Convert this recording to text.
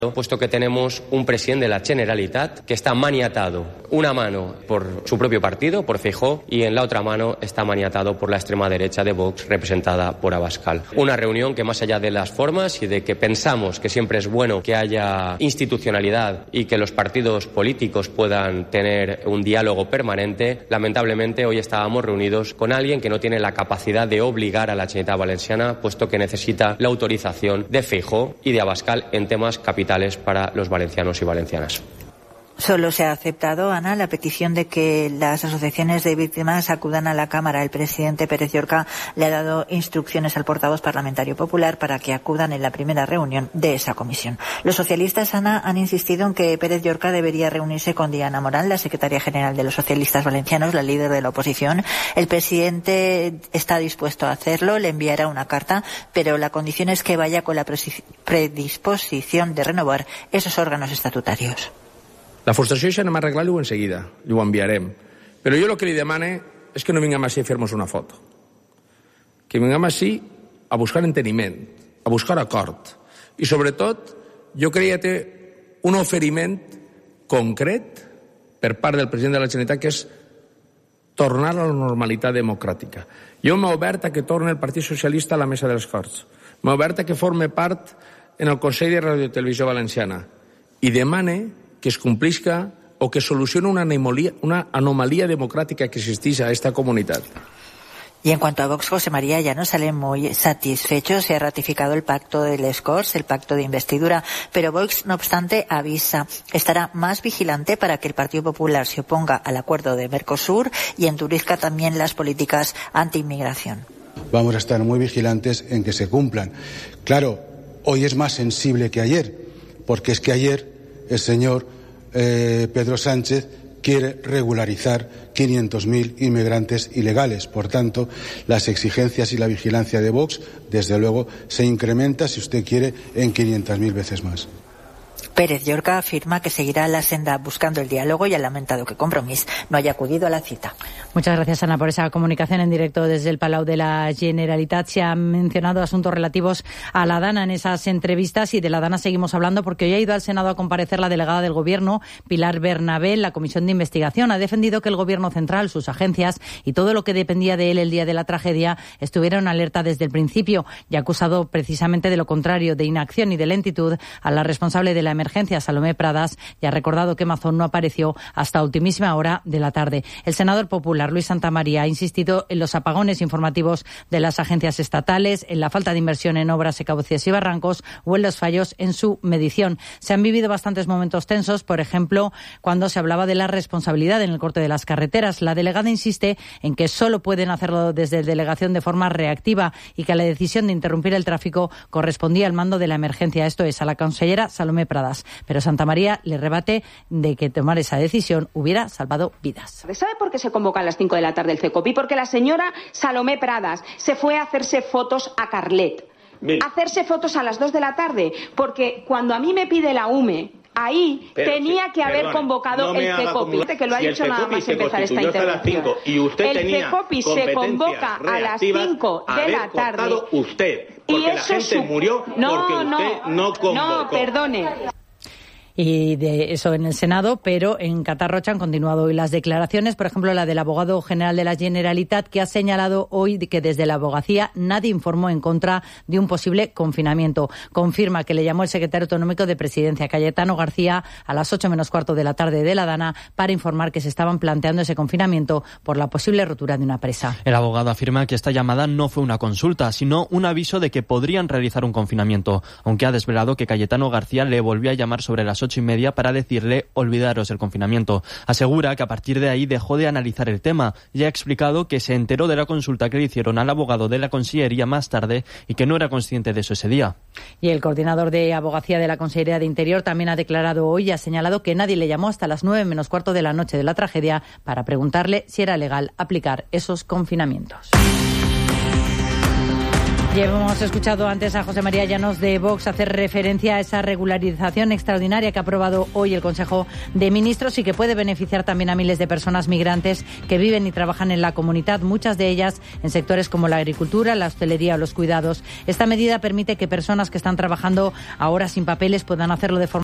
puesto que tenemos un presidente de la Generalitat que está maniatado, una mano por su propio partido, por Feijóo, y en la otra mano está maniatado por la extrema derecha de Vox, representada por Abascal. Una reunión que, más allá de las formas y de que pensamos que siempre es bueno que haya institucionalidad y que los partidos políticos puedan tener un diálogo permanente, lamentablemente hoy estábamos reunidos con alguien que no tiene la capacidad de obligar a la Generalitat Valenciana, puesto que necesita la autorización de Feijóo y de Abascal en temas capitales para los valencianos y valencianas. Solo se ha aceptado, Ana, la petición de que las asociaciones de víctimas acudan a la Cámara. El presidente Pérez Llorca le ha dado instrucciones al portavoz parlamentario popular para que acudan en la primera reunión de esa comisión. Los socialistas, Ana, han insistido en que Pérez Llorca debería reunirse con Diana Morán, la secretaria general de los socialistas valencianos, la líder de la oposición. El presidente está dispuesto a hacerlo, le enviará una carta, pero la condición es que vaya con la predisposición de renovar esos órganos estatutarios. La frustració ja anem a arreglar-ho en seguida, i ho enviarem. Però jo el que li demane és que no vinguem així a fer-nos una foto. Que vinguem així a buscar enteniment, a buscar acord. I sobretot, jo creia que té un oferiment concret per part del president de la Generalitat, que és tornar a la normalitat democràtica. Jo m'he obert a que torni el Partit Socialista a la mesa dels Corts. M'he obert a que forme part en el Consell de Radio i Televisió Valenciana. I demane que es complisca o que solucione una anomalia democrática que existís a esta comunidad. Y en cuanto a Vox, José María ya no sale muy satisfecho. Se ha ratificado el pacto de les Corts, el pacto de investidura, pero Vox, no obstante, avisa, estará más vigilante para que el Partido Popular se oponga al acuerdo de Mercosur y endurezca también las políticas anti-inmigración. Vamos a estar muy vigilantes en que se cumplan. Claro, hoy es más sensible que ayer, porque es que ayer el señor Pedro Sánchez quiere regularizar 500.000 inmigrantes ilegales. Por tanto, las exigencias y la vigilancia de Vox, desde luego, se incrementa, si usted quiere, en 500.000 veces más. Pérez Llorca afirma que seguirá la senda buscando el diálogo y ha lamentado que Compromís no haya acudido a la cita. Muchas gracias, Ana, por esa comunicación en directo desde el Palau de la Generalitat. Se han mencionado asuntos relativos a la Dana en esas entrevistas y de la Dana seguimos hablando porque hoy ha ido al Senado a comparecer la delegada del Gobierno, Pilar Bernabé, en la Comisión de Investigación. Ha defendido que el Gobierno central, sus agencias y todo lo que dependía de él el día de la tragedia estuvieron alerta desde el principio y ha acusado precisamente de lo contrario, de inacción y de lentitud a la responsable de la emergencia, Salomé Pradas, y ha recordado que Mazón no apareció hasta ultimísima hora de la tarde. El senador popular Luis Santamaría ha insistido en los apagones informativos de las agencias estatales, en la falta de inversión en obras secaucias y barrancos o en los fallos en su medición. Se han vivido bastantes momentos tensos, por ejemplo, cuando se hablaba de la responsabilidad en el corte de las carreteras. La delegada insiste en que solo pueden hacerlo desde delegación de forma reactiva y que la decisión de interrumpir el tráfico correspondía al mando de la emergencia, esto es, a la consellera Salomé Pradas. Pero Santamaría le rebate de que tomar esa decisión hubiera salvado vidas. ¿Sabe por qué se convoca a las 5 de la tarde el CECOPI? Porque la señora Salomé Pradas se fue a hacerse fotos a Carlet. A hacerse fotos a las 2 de la tarde. Porque cuando a mí me pide la UME, ahí tenía que haber convocado el CECOPI, que lo ha dicho nada más empezar esta intervención. El CECOPI se convoca a las 5 de la tarde. Y eso murió porque usted no convocó. No, perdone. Y de eso en el Senado, pero en Catarrocha han continuado hoy las declaraciones, por ejemplo la del abogado general de la Generalitat, que ha señalado hoy que desde la abogacía nadie informó en contra de un posible confinamiento. Confirma que le llamó el secretario autonómico de Presidencia, Cayetano García, a las 8 menos cuarto de la tarde de la Dana para informar que se estaban planteando ese confinamiento por la posible rotura de una presa. El abogado afirma que esta llamada no fue una consulta, sino un aviso de que podrían realizar un confinamiento, aunque ha desvelado que Cayetano García le volvió a llamar sobre las 8:30 para decirle olvidaros del confinamiento. Asegura que a partir de ahí dejó de analizar el tema y ha explicado que se enteró de la consulta que le hicieron al abogado de la Consellería más tarde y que no era consciente de eso ese día. Y el coordinador de abogacía de la Consellería de Interior también ha declarado hoy y ha señalado que nadie le llamó hasta las 9 menos cuarto de la noche de la tragedia para preguntarle si era legal aplicar esos confinamientos. Ya hemos escuchado antes a José María Llanos de Vox hacer referencia a esa regularización extraordinaria que ha aprobado hoy el Consejo de Ministros y que puede beneficiar también a miles de personas migrantes que viven y trabajan en la comunidad, muchas de ellas en sectores como la agricultura, la hostelería o los cuidados. Esta medida permite que personas que están trabajando ahora sin papeles puedan hacerlo de forma